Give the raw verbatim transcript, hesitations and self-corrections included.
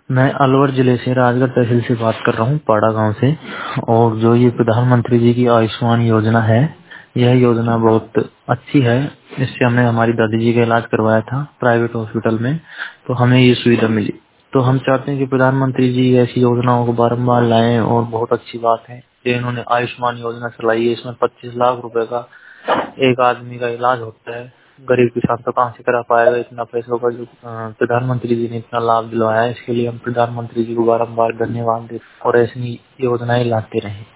मैं अलवर जिले से राजगढ़ तहसील से बात कर रहा हूँ, पाड़ा गांव से। और जो ये प्रधानमंत्री जी की आयुष्मान योजना है, यह योजना बहुत अच्छी है। इससे हमने हमारी दादी जी का इलाज करवाया था प्राइवेट हॉस्पिटल में, तो हमें ये सुविधा मिली। तो हम चाहते हैं कि प्रधानमंत्री जी ऐसी योजनाओं को बारंबार लाएं। और बहुत अच्छी बात है कि इन्होंने आयुष्मान योजना चलाई है। इसमें पच्चीस लाख रुपए का एक आदमी का इलाज होता है। गरीब किसान तो कहाँ से करा पाएगा इतना पैसों का, जो अ, प्रधानमंत्री जी ने इतना लाभ दिलवाया है। इसके लिए हम प्रधानमंत्री जी को बारंबार धन्यवाद देते और ऐसी योजनाएं लाते रहें।